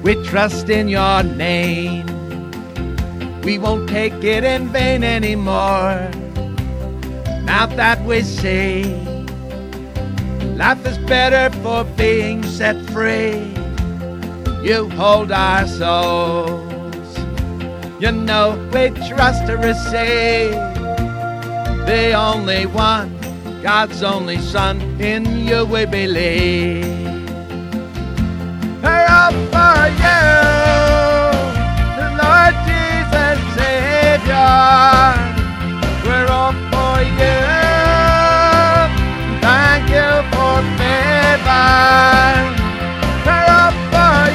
We trust in your name. We won't take it in vain anymore. Now that we see life is better for being set free, you hold our souls. You know we trust to receive the only one, God's only Son. In you we believe. We're all for you, Lord Jesus Savior. We're all for you. Thank you for favor. We're all for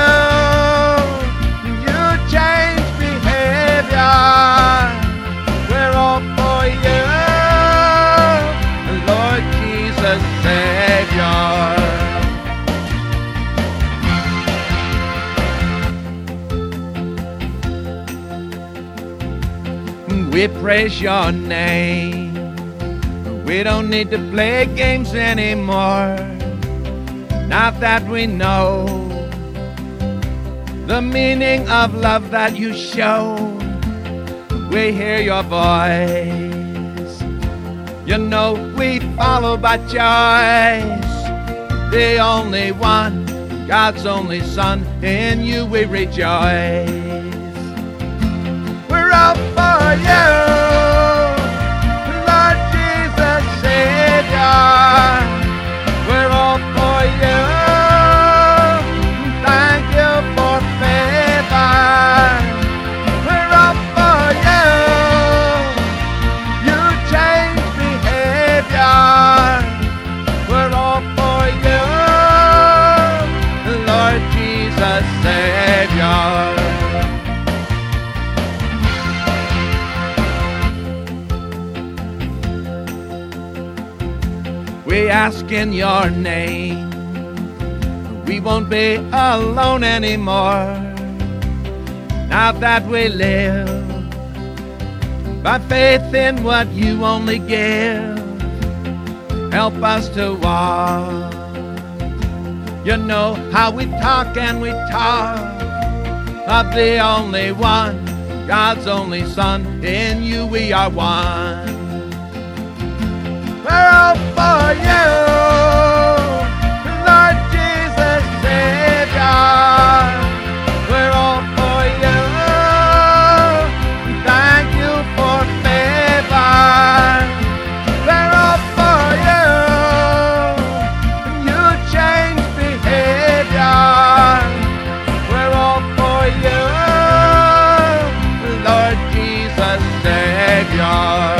you. You change behavior. We're all for you, Lord Jesus Savior. We praise your name. We don't need to play games anymore. Now that we know the meaning of love that you show, we hear your voice. You know we follow by choice the only one, God's only Son. In you we rejoice. We're all for you, Lord Jesus Savior. We're all for you. Thank you for favor. We're all for you. You change behavior. We're all for you, Lord Jesus Savior. We ask in your name. We won't be alone anymore. Now that we live by faith in what you only give, help us to walk. You know how we talk and we talk of the only one, God's only Son. In you we are one. We're all for you, Lord Jesus Savior. We're all for you. Thank you for favor. We're all for you. You change behavior. We're all for you, Lord Jesus Savior.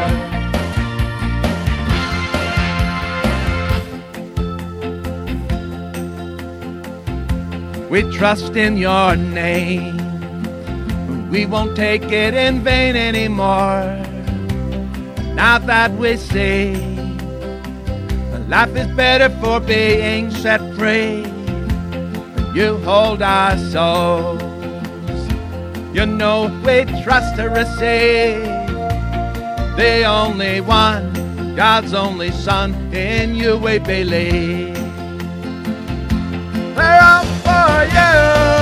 We trust in your name. We won't take it in vain anymore. Now that we see life is better for being set free, you hold our souls. You know we trust to receive the only one, God's only Son. In you we believe. We're all for you.